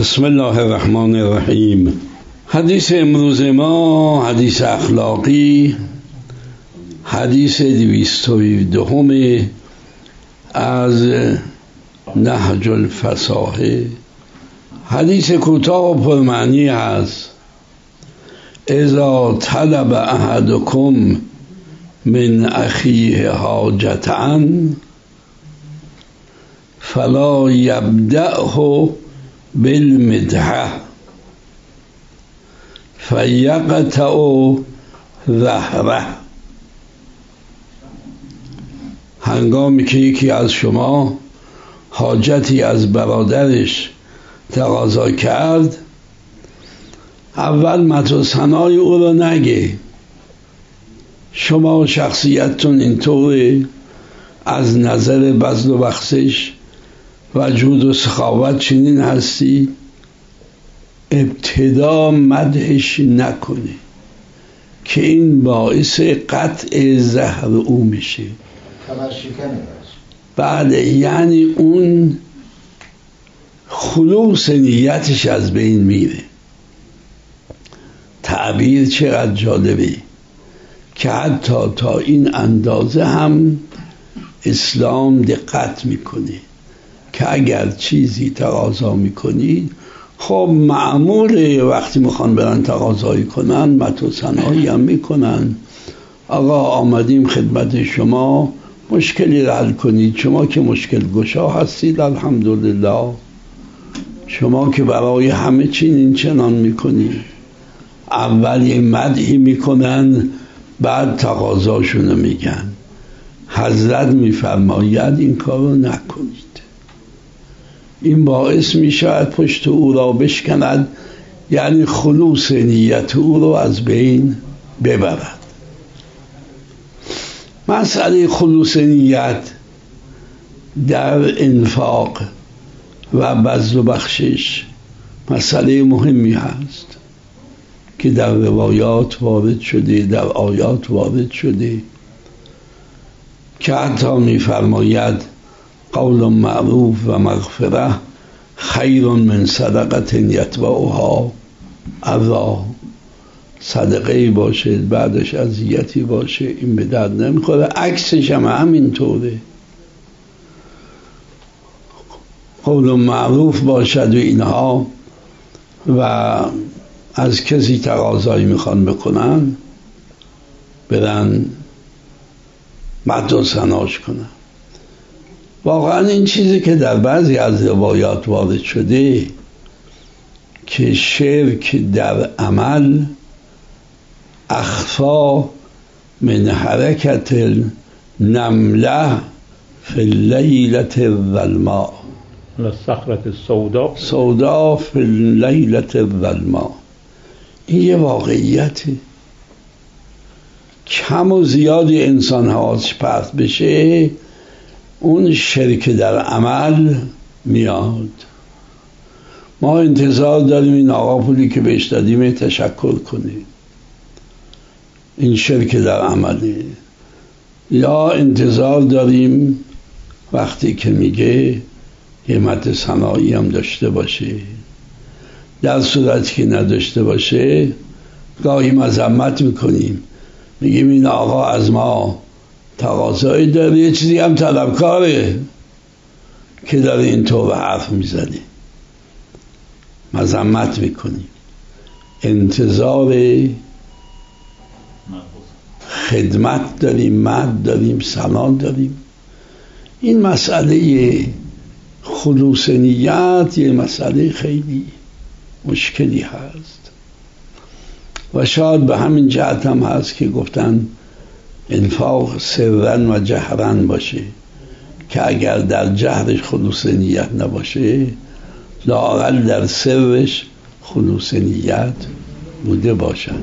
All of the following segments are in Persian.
بسم الله الرحمن الرحیم. حدیث امروز ما حدیث اخلاقی، حدیث 217 از نهج الفصاحه. حدیث کوتاه و پرمعنی هست: اذا طلب احدکم من اخیه حاجة فلا یبدأه بالمدحه فیقطع ظهره. هنگامی که یکی از شما حاجتی از برادرش تقاضا کرد، اول مدح و ثنای او رو نگه. شما شخصیتتون اینطوره، از نظر بذل و بخشش و جود و سخاوت چنین هستی، ابتدا مدحش نکنه که این باعث قطع زهر او میشه. بله، یعنی اون خلوص نیتش از بین میره. تعبیر چقدر جالبه که حتی تا این اندازه هم اسلام دقت میکنه که اگر چیزی تقاضا میکنید، خب معموله وقتی میخوان برن تقاضایی کنن مدح و ثنایی هم میکنن. آقا آمدیم خدمت شما، مشکلی را حل کنید. شما که مشکل گشا هستید، الحمدلله. شما که برای همه چی چنان میکنید. اول یه مدحی میکنن، بعد تقاضاشونو میگن. حضرت میفرماید این کارو نکنید. این باعث میشود پشت او را بشکند، یعنی خلوص نیت او را از بین ببرد. مسئله خلوص نیت در انفاق و بذل و بخشش مسئله مهمی هست که در روایات وارد شده، در آیات وارد شده، که حتی میفرماید قول معروف و مغفره خیر من صدقه یتبعها اذی. صدقه باشه بعدش اذیتی باشه، این به درد نمیخوره. عکسش هم همینطوره. قول معروف باشد و اینها و از کسی تقاضایی میخوان بکنن، برن مدح و ثناش کنن. واقعا این چیزی که در بعضی از روایات وارد شده که شرک در عمل اخفا من حرکت النمله فی اللیلة الظلماء، الصخرة السوداء فی اللیلة الظلماء. این یه واقعیته. کم و زیادی انسان حواسش پرت بشه، اون شرک در عمل میاد. ما انتظار داریم این آقا پولی که بهش دادیم تشکر کنه، این شرک در عمله. یا انتظار داریم وقتی که میگه یه مدح ثنایی هم داشته باشه. در صورتی که نداشته باشه گاهی مذمت میکنیم، میگیم این آقا از ما تقاضایی داره، یه چیزی هم طلبکاره که داره اینطور حرف میزنه، مذمت میکنیم. انتظار خدمت داریم، مدح داریم، ثنا داریم. این مسئله خلوص نیت یه مسئله خیلی مشکلی هست و شاید به همین جهت هم هست که گفتن انفاق سرن و جهرن باشه، که اگر در جهرش خلوص نیت نباشه، لااقل در سرش خلوص نیت بوده باشد.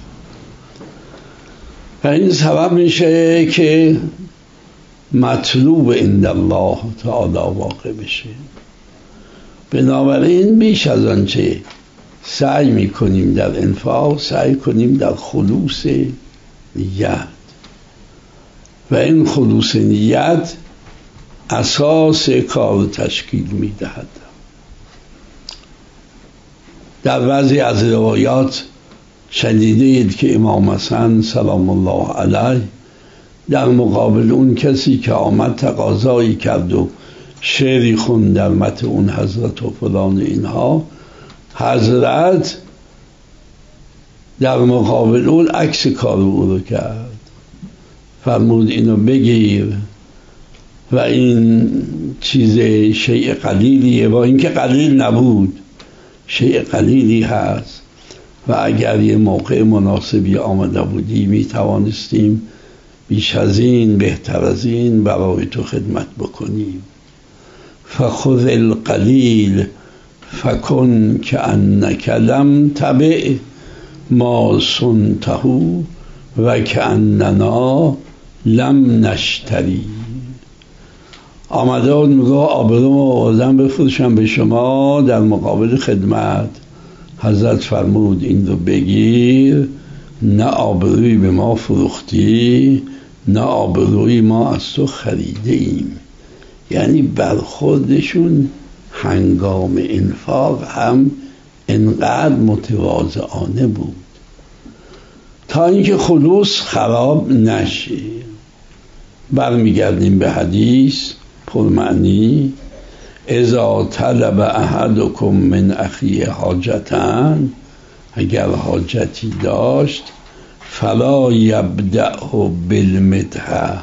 و این سبب میشه که مطلوب عند الله تعالی واقع بشه. بنابراین بیش از آنچه سعی میکنیم در انفاق، سعی کنیم در خلوص نیت. و این خلوص نیت اساس کار تشکیل میدهد. در بعضی از روایات شنیدید که امام حسن سلام الله علیه در مقابل اون کسی که آمد تقاضایی کرد و شعری خوند در مدح اون حضرت و فلان اینها، حضرت در مقابل اون عکس کار او رو کرد، فرمود اینو بگیر و این چیز شیء قلیلیه، با اینکه قلیل نبود شیء قلیلی هست و اگر یه موقع مناسبی آمده بودی می توانستیم بیش از این بهتر از این برای تو خدمت بکنیم. فخذ القلیل فکن کأنک لم تبع ما صنته و کأننا لم نشتری. آمده میگه آبروم آوردم بفروشم به شما در مقابل خدمت. حضرت فرمود این رو بگیر، نه آبروی به ما فروختی نه آبروی ما از تو خریده ایم. یعنی برخوردشون هنگام انفاق هم انقدر متواضعانه بود تا اینکه خلوص خراب نشه. برمیگردیم به حدیث پرمعنی: اذا طلب احدکم من اخیه حاجتا، اگر حاجتی داشت، فلا یبدأه بالمدح،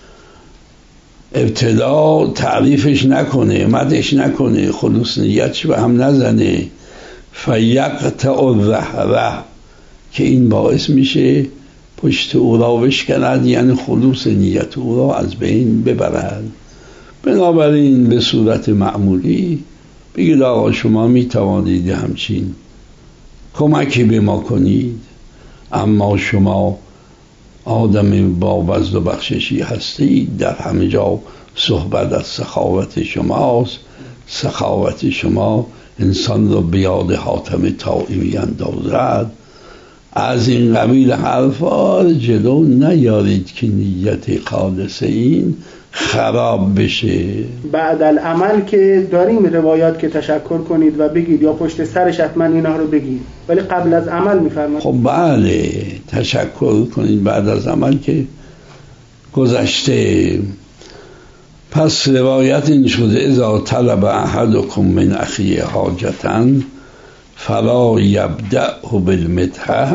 ابتدا تعریفش نکنه، مدحش نکنه، خلوص نیتش به هم نزنه. فیقطع الظهره، که این باعث میشه پشت او را بشکند، یعنی خلوص نیت او را از بین ببرد. بنابراین به صورت معمولی بگید آقا شما می توانید همچین کمکی به ما کنید، اما شما آدم با بذل و بخششی هستید، در همه جا صحبت از سخاوت شماست، سخاوت شما انسان را به یاد حاتم طایی میاندازد. از این قبیل حرفا جلو نیارید که نیت خالص این خراب بشه. بعد العمل که داریم روایات که تشکر کنید و بگید یا پشت سرش حتما اینا رو بگید، ولی قبل از عمل میفرمایید. خب بله، تشکر کنید بعد از عمل که گذشته. پس روایت این شده: اذا طلب احدکم من اخیه حاجتا فلا یبدأه بالمدح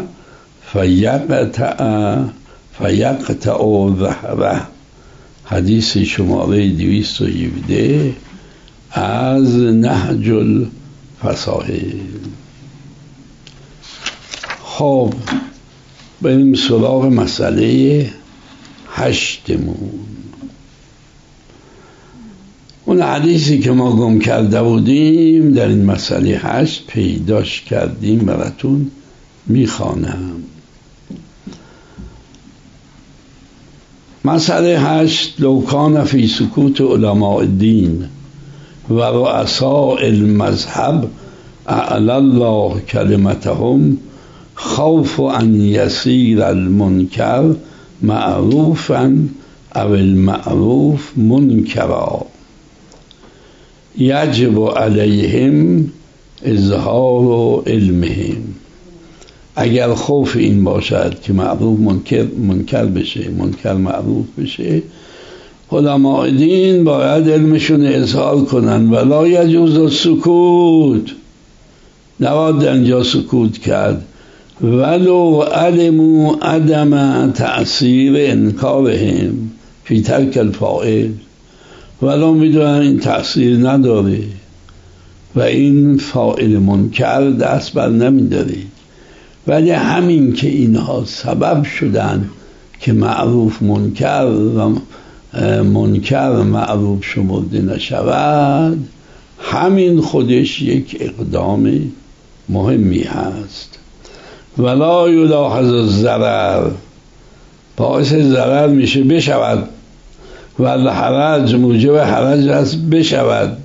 فیقطع ظهره. حدیث شماره 217 از نهج الفصاحل. خب بریم سراغ مسئله 8مون. اون حدیثی که ما گم کرده بودیم در این مسئله 8 پیداش کردیم، براتون میخوانم. مسئله 8: لو کان فی سکوت علماء الدین و رؤساء المذهب اعلی الله کلمتهم خوف ان یصیر المنکر معروفا او المعروف منکرا یجب علیهم اظهار علمهم. اگر خوف این باشد که معروف منکر بشه، منکر معروف بشه، علماء دین باید علمشون اظهار کنن. ولا یجوز السکوت، نباید در اینجا سکوت کرد. ولو علموا عدم تأثیر انکارهم فی ترک الفاعل، ولو میدونن این تأثیر نداره و این فاعل منکر دست بر نمیداره، ولی همین که اینها سبب شدن که معروف منکر و منکر معروف شمرده نشود، همین خودش یک اقدام مهمی هست. ولا یلاحظ الضرر، باعث ضرر میشه بشود، و الحرج موجب حرج است بشود.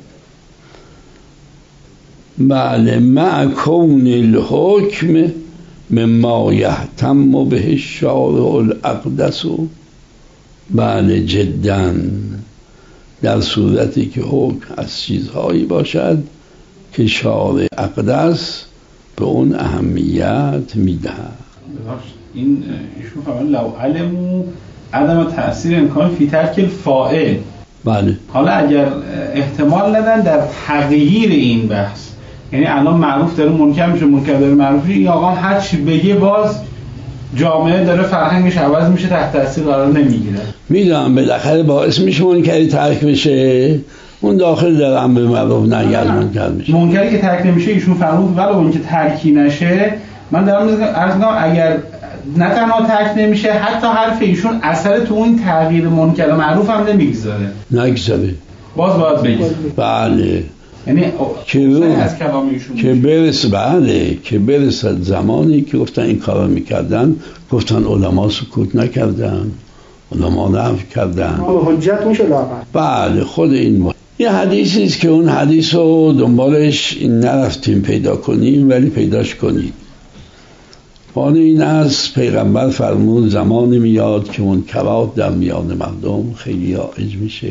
بله، مع کون الحکم مما یهتم به الشارع الاقدس. بله جدا، در صورتی که حکم از چیزهایی باشد که شارع اقدس به اون اهمیت میدهد. این ایشون فرمودن لو علموا عدم تأثیر امکان فی ترک الفاعل. بله. حالا اگر احتمال ندن در تغییر این بحث، یعنی الان معروف داره منکر میشه، منکر داره معروف میشه، این آقا هر چی بگه باز جامعه داره فرهنگش عوض میشه، تحت تاثیر قرار نمیگیره. میدونم بالاخره باعث میشه منکری ترک بشه، اون داخل در امر معروف نهی از منکر میشه. منکری که ترک نمیشه ایشون فرمود ولو اینکه ترکی نشه، من دارم عرض میکنم اگر نه تنها ترک نمیشه، حتی حرف ایشون اثر تو این تغییر منکر معروف هم نمیگذاره. نگذاره. باز باید بگذاره. بله. یعنی از کلام ایشون که برسه، بله، که برسه زمانی که گفتن این کارا میکردن، گفتن علما سکوت نکردن، علما نفی کردن، حجت میشه لاغر. بله. خود این یه حدیثی است که اون حدیث رو دنبالش نرفتیم پیدا کنیم، ولی پیداش کنیم. وان این از پیغمبر فرمود زمانی میاد که منکرات در میان مردم خیلی رایج میشه.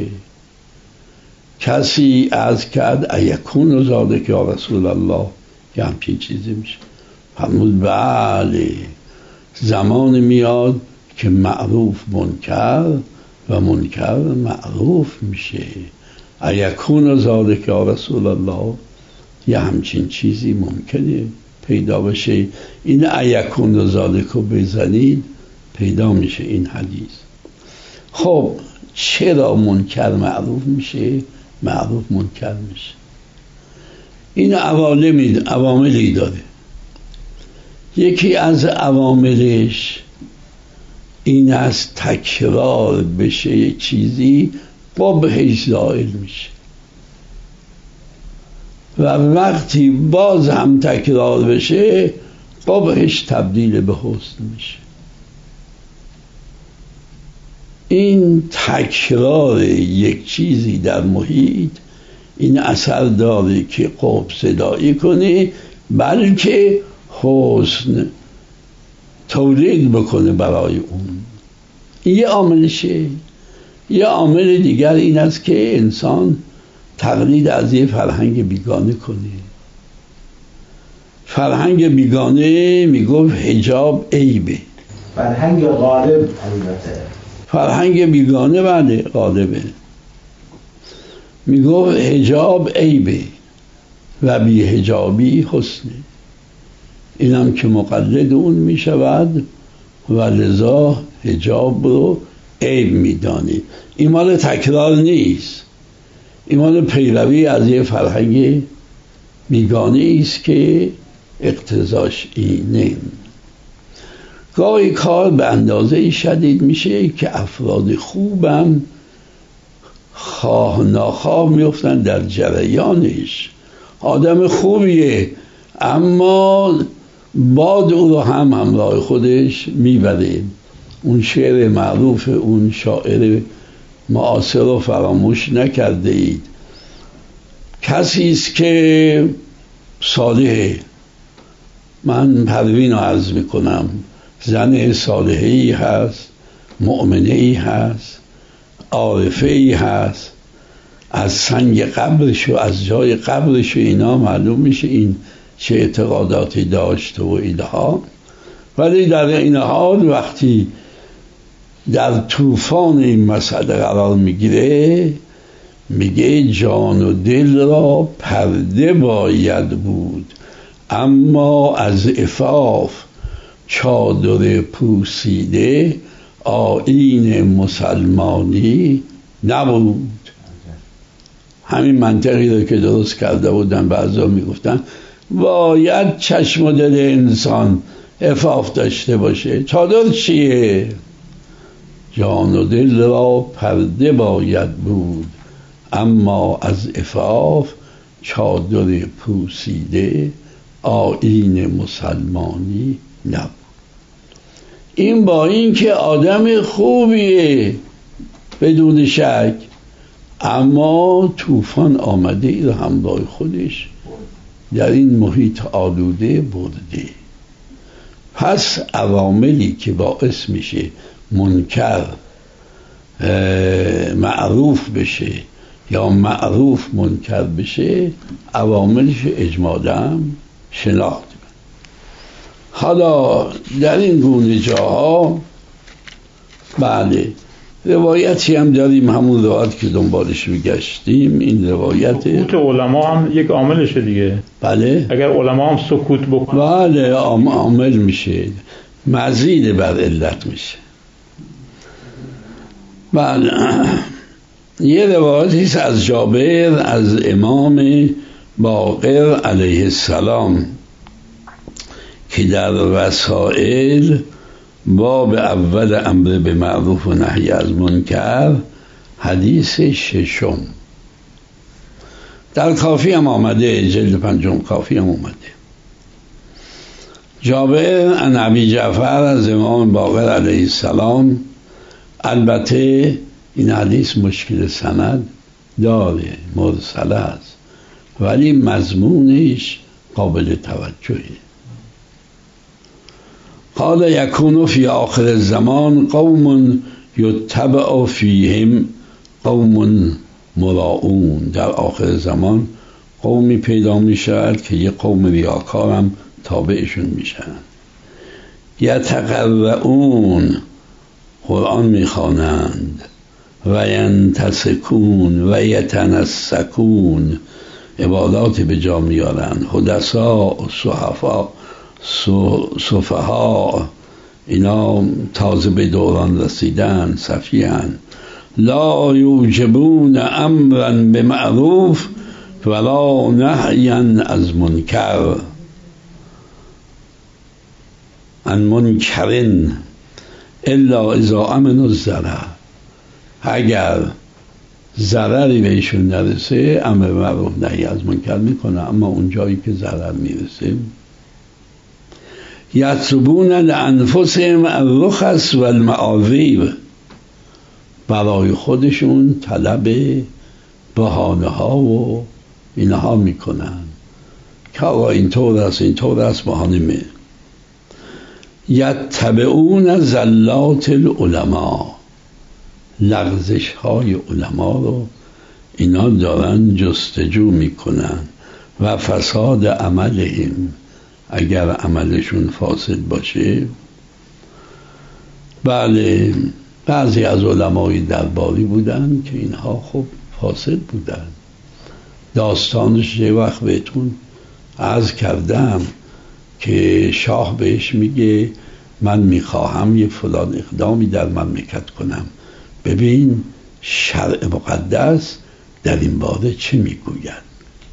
کسی از کرد ایکون ذالک یا رسول الله، که همچین چیزی میشه. فرمود بله، زمان میاد که معروف منکر و منکر معروف میشه. ایکون ذالک یا رسول الله، یه همچین چیزی ممکنه پیدا بشه. این ایکون ذالک رو بزنید پیدا میشه این حدیث. خب چرا منکر معروف میشه، معروف منکر میشه؟ این عواملی داره. یکی از عواملش این از تکرار بشه یک چیزی قبحش زائل میشه، و وقتی باز هم تکرار بشه قبحش تبدیل به حسن میشه. این تکرار یک چیزی در محیط این اثر داره که قبح زدایی کنه، بلکه حسن تولید بکنه برای اون. این یه عاملشه. یه عامل دیگر این است که انسان تقلید از یه فرهنگ بیگانه کنه. فرهنگ بیگانه میگفت حجاب عیبه. فرهنگ غالب البته. فرهنگ بیگانه بله غالبه. میگفت حجاب عیبه و بی حجابی حسنه. اینم که مقلد اون میشود و لذا حجاب رو عیب میدانه. این مال تکرار نیست، این مال پیروی از یه فرهنگ بیگانه است که اقتضاش اینه. گاهی کار به اندازه شدید میشه که افراد خوبم خواه ناخواه میفتن در جریانش. آدم خوبیه اما باد او رو هم همراه خودش میبره. اون شعر معروف اون شاعر معاصر رو فراموش نکرده اید. کسی است که صالحه، من پروین رو عرض میکنم، زن صالحه‌ای هست، مؤمنه‌ای هست، عارفه‌ای هست، از سنگ قبرش و از جای قبرش و اینا معلوم میشه این چه اعتقاداتی داشته و اینها. ولی در این حال وقتی در طوفان این مسئله قرار میگیره میگه جان و دل را پرده باید بود، اما از عفاف چادر پوسیده آیین مسلمانی نبود. همین منطقی رو که درست کرده بودن بعضا میگفتن باید چشم و دل انسان عفاف داشته باشه. چادر چیه؟ جان و دل را پرده باید بود، اما از عفاف چادر پوسیده آیین مسلمانی نبود. این با این که آدم خوبیه بدون شک، اما طوفان آمده ای رو همراه خودش در این محیط آلوده برده. پس عواملی که باعث میشه منکر معروف بشه یا معروف منکر بشه، عواملش اجمالاً شناخت. حالا در این گونه جاها بله روایتی هم داریم، همون روایت که دنبالش میگشتیم، این روایت سکوت علما هم یک عاملشه دیگه. بله اگر علما هم سکوت بکنن بله عامل میشه، مزید بر علت میشه. بله یه روایتی از جابر از امام باقر علیه السلام که در وسائل باب اول امر به معروف و نهی از منکر حدیث 6 در کافی هم آمده، جلد 5 کافی هم اومده. جابر عن ابی جعفر از امام باقر علیه السلام. البته این حدیث مشکل سند داره، مرسل است، ولی مضمونش قابل توجهه. قال یکون فی آخر الزمان قوم یتبع فیهم قوم مراؤون. در آخر زمان قومی پیدا می شود که یه قوم ریاکار هم تابعشون میشن. یتقرؤون قرآن میخوانند و ینتسکون و یتنسکون عبادات به جا میارند. حدثا صفحا اینا تازه به دوران رسیدن، صفیان. لا یوجبون امرا به معروف ولا نهیا از منکر عن منکرن الا اذا امنوا الضرر. اگر ضرری بهشون نرسه امر معروف نهی از منکر میکنه، اما اون جایی که ضرر میرسه یطلبون لانفسهم الرخص والمعاذیر، برای خودشون طلب بهانه ها و اینها میکنن که آقا اینطور است بهانه می. یتبعون زلات العلماء، لغزش های علما رو اینا دارن جستجو میکنن. و فساد عملهم، اگر عملشون فاسد باشه. بله بعضی از علمای درباری بودن که اینها خب فاسد بودن. داستانش یه وقت بهتون عرض کردم که شاه بهش میگه من میخواهم یه فلان اقدامی در مملکت کنم، ببین شرع مقدس در این باره چه میگوید.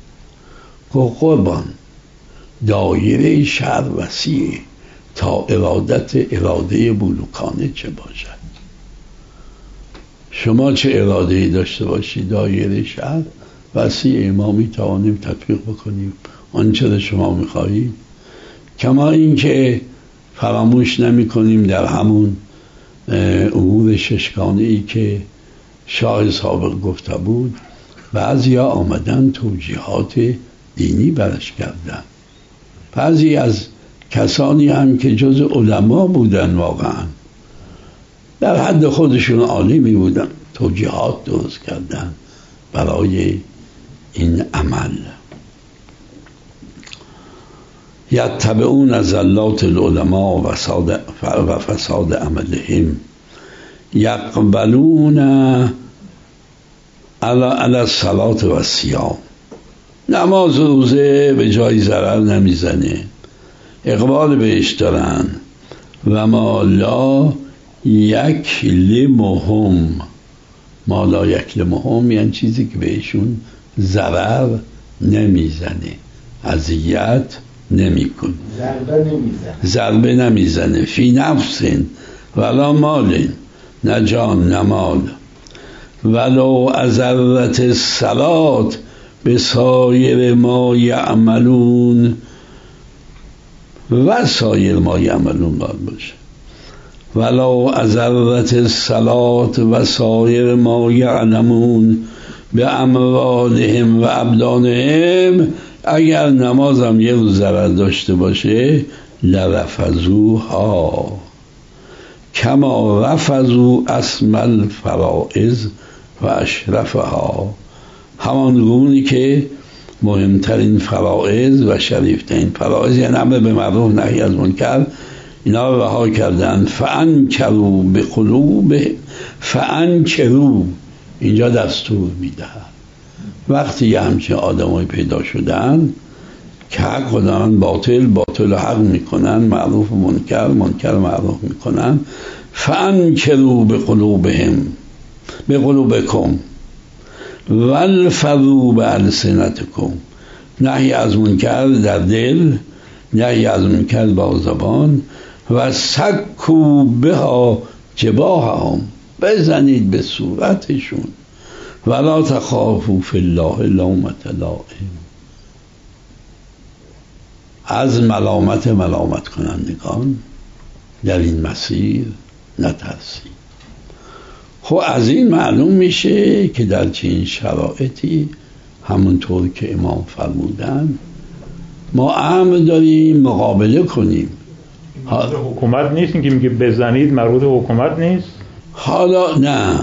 قربان دایره شرع وسیعه تا اراده بلوکانه چه باشد. شما چه اراده‌ای داشته باشید دایره شرع وسیعه، ما میتوانیم تطبیق بکنیم آنچه را شما میخواهید. کما اینکه فراموش نمی کنیم در همون امور ششگانه‌ای که شاه سابق گفته بود بعضیا آمدن توجیهات دینی برش کردن. بعضی از کسانی هم که جز علما بودن واقعا در حد خودشون عالمی بودن توجیهات درست کردن برای این عمل. یتبعون زلات العلماء و فساد عملهم یقبلون علی الصلاة و الصیام. نماز و روزه به جای ضرر نمیزنه، اقبال بهش دارن. و ما لا یکلمهم، ما لا یکلمهم یعنی چیزی که بهشون ضرر نمیزنه، اذیت نمیکنه، ضربه نمیزنه. فی نفس ولا مال، نه جان نه مال. ولو اضرت الصلاة به سایر ما یعملون، و سایر ما یعملون باید باشه. ولو اضرت الصلاة و سایر ما یعلمون به اموالهم و ابدانهم، اگر نمازم یه روز ضرر داشته باشه لرفضوها کما رفضوا اسم الفرائض و اشرفها، همان گونی که مهمترین فرائض و شریفترین فرائض، یعنی امر به معروف نهی از منکر، اینا رو رها کردن. فانکروا بقلوب، فانکروا اینجا دستور میدهد وقتی یه همچین آدمای پیدا شدن که حق رو دارن باطل، باطل رو حق میکنن، معروف و منکر، منکر معروف میکنن، فانکروا بقلوبهم بقلوبکم والفظوا بالسنتکم، نهی از منکر در دل، نهی از منکر با زبان، و سکوا بها جباههم، بزنید به صورتشون، ولا تخافوا فی الله لومة لائم، از ملامت کنندگان در این مسیر نترسید. خب از این معلوم میشه که در چنین شرایطی همونطور که امام فرمودن ما امر داریم مقابله کنیم. حکومت نیست، این که میگه بزنید مربوط حکومت نیست. حالا نه،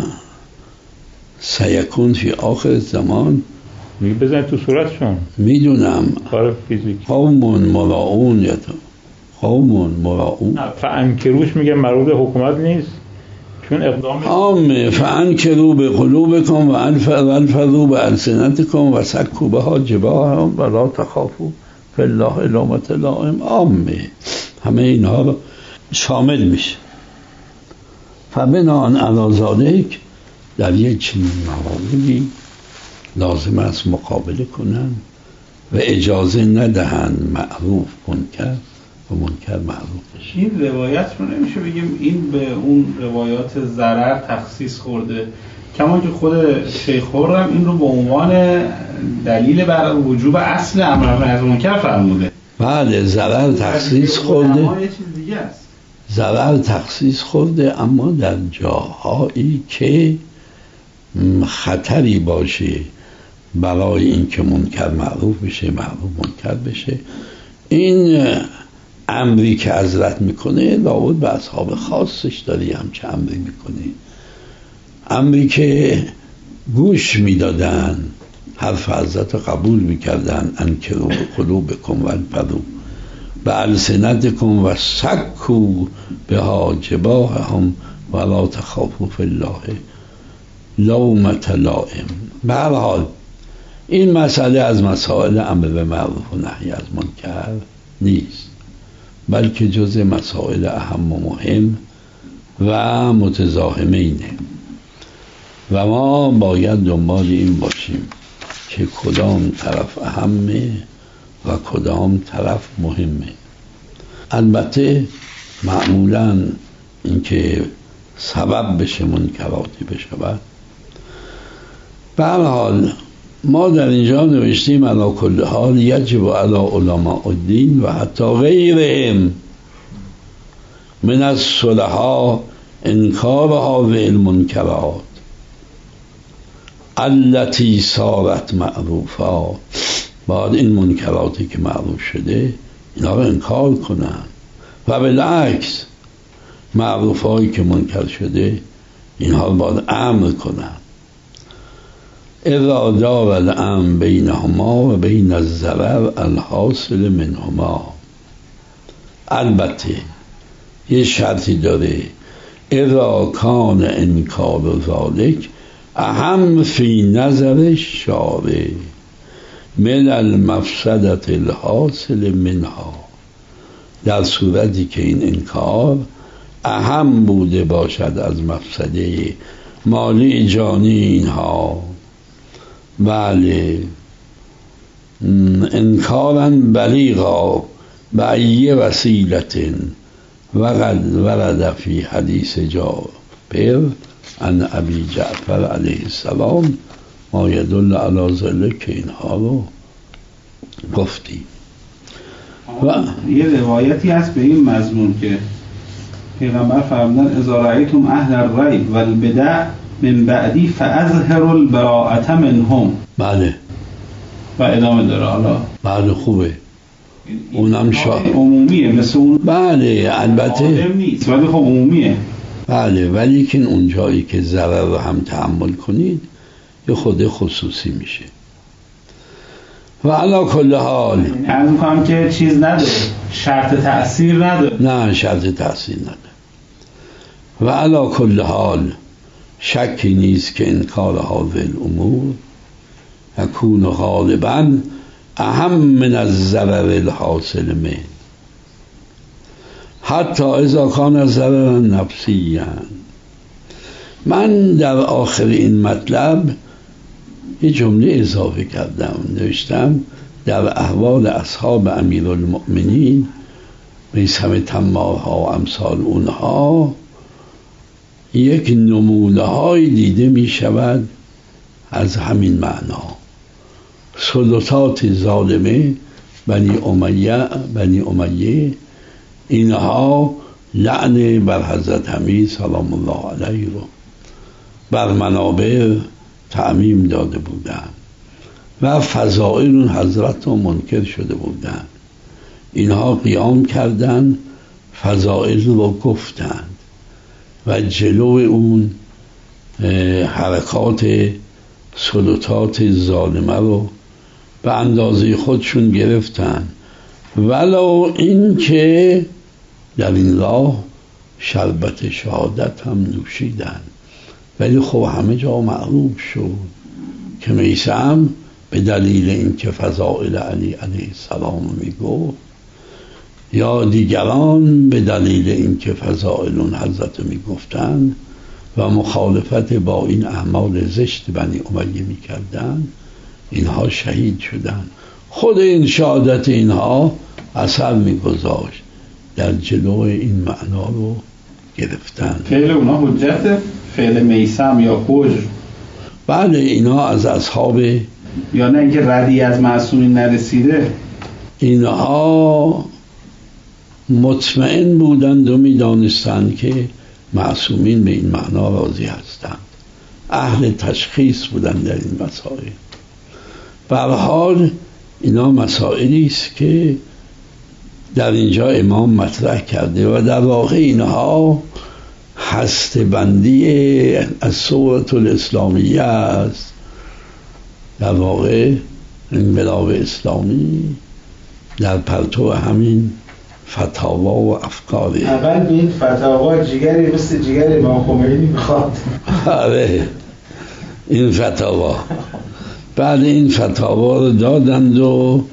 سیکون فی آخر زمان، میگه بزنید تو صورتشون. میدونم کار فیزیکی. قوم مراؤون یا قوم مراؤون، فانکروش میگه مربوط حکومت نیست، چون اقدام عامه. فانکروا بقلوبکم و انفضوا بالسنتکم و سکوا بها جباههم و لا تخافوا فی الله لومة لائم، عامه همه اینها رو شامل میشه. فبناء علی ذلک در یک چنین مواردی لازم است مقابله کنن و اجازه ندهن معروف منکر و منکر معروف بشه. این روایت رو نمیشه بگیم این به اون روایات ضرر تخصیص خورده، کما که خود شیخ خرم این رو به عنوان دلیل بر وجوب اصل امر به نهی منکر فرموده. بله، ضرر تخصیص خورده، یه چیز دیگه است. ضرر تخصیص خورده، اما در جاهایی که خطری باشه برای اینکه منکر معروف بشه، معروف منکر بشه، این امری که حضرت میکنه لابد به اصحاب خاصش داری همچه امری میکنه. امری که گوش میدادن، حرف حضرت قبول میکردن، انکروا بقلوبکم وانفضوا بالسنتکم و سکوا بها جباههم ولا تخافوا فی الله لومة لائم. به هر حال این مسئله از مسائل امر به معروف و نهی از منکر نیست، بلکه جزء مسائل اهم و مهم و متزاحمینه و ما باید دنبال این باشیم که کدام طرف اهمه و کدام طرف مهمه. البته معمولا اینکه سبب بشه منکراتی بشود. به هر حال ما در اینجا نوشتیم علی کل حال یجب علی علماء الدین و حتی غیرهم من الصلحاء انکار هذه المنکرات التي صارت معروفا. بعد این منکراتی که معروف شده اینا رو انکار کنن و بالعکس معروفایی که منکر شده اینها رو باید امر کنن. اذا دار الامر بینهما و بین الضرر الحاصل منهما. البته یه شرطی داره، اذا کان انکار ذلک اهم فی نظر الشارع من المفسدت الحاصل منها، در صورتی که این انکار اهم بوده باشد از مفسده مالی جانی اینها. بله، انکارا بلیغا بأی وسیلت وقد ورد فی حدیث جابر عن ابی جعفر علیه السلام ما یدل علی ذلک که اینها رو گفتی. و یه روایتی هست به این مضمون که پیغمبر فرمودن اذا رأیتم اهل الریب والبدع من بعدی فاظهروا البراءة منهم. بله، و ادامه داره. حالا بله خوبه، اونم عمومیه مثل اون. بله البته نیست ولی خب عمومیه. بله، ولی که اون جایی که ضرر رو هم تحمل کنید یه خود خصوصی میشه. و علا کل حال عرض میکنم که چیز نداره، شرط تأثیر نداره. نه شرط تأثیر نداره. و علا کل حال شکی نیست که انکار هذه الامور یکون غالبا اهم من الضرر الحاصل من، حتی اذا کان ضررا نفسیا. من در آخر این مطلب یه جمله اضافه کردم، نوشتم در احوال اصحاب امیرالمؤمنین میثم تمارها و امثال اونها یک نمونه های دیده می شود از همین معنا. سلطات ظالمه بنی امیه اینها لعن بر حضرت امیر سلام الله علیه رو بر منابر تعمیم داده بودند و فضائل حضرت رو منکر شده بودند. اینها قیام کردند، فضائل رو گفتند و جلو اون حرکات سلطات ظالمه رو به اندازه خودشون گرفتن، ولو این که در این راه شربت شهادت هم نوشیدن. ولی خب همه جا معروف شد که میثم به دلیل اینکه فضائل علی علیه السلام میگفت یا دیگران به دلیل اینکه فضائل اون حضرت میگفتن و مخالفت با این اعمال زشت بنی امیه میکردن، اینها شهید شدن. خود این شهادت اینها اثر میگذاشت، در جلو این معنا رو گرفتن. فعل اونا حجت، فعل میثم یا حجر. بله اینا از اصحاب، یا نه اینکه ردی از معصومین نرسیده. اینها مطمئن بودند و میدانستند که معصومین به این معنا راضی هستند، اهل تشخیص بودند در این مسائل. به هر حال اینا مسائلی است که در اینجا امام مطرح کرده و در واقع اینها هسته‌بندی از صورت الاسلامیه است. در واقع انقلاب اسلامی در پرتو همین فتاوا و افکار. اول به این فتاوا جگری مثل جگر امام خمینی میخواد. آره این فتاوا، بعد این فتاوا رو دادند و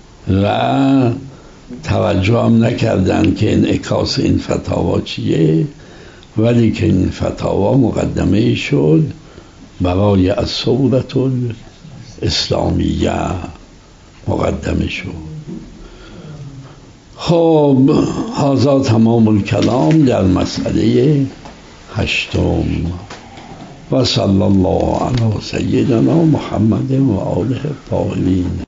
توجه هم نکردند که انعکاس این فتاوا چیه، ولی که این فتاوا مقدمه شد برای الصورت الاسلامیه مقدمه شد. خب هذا تمام الکلام در مسئله 8 و صلی الله علی سیدنا محمد و آله الطاهرین.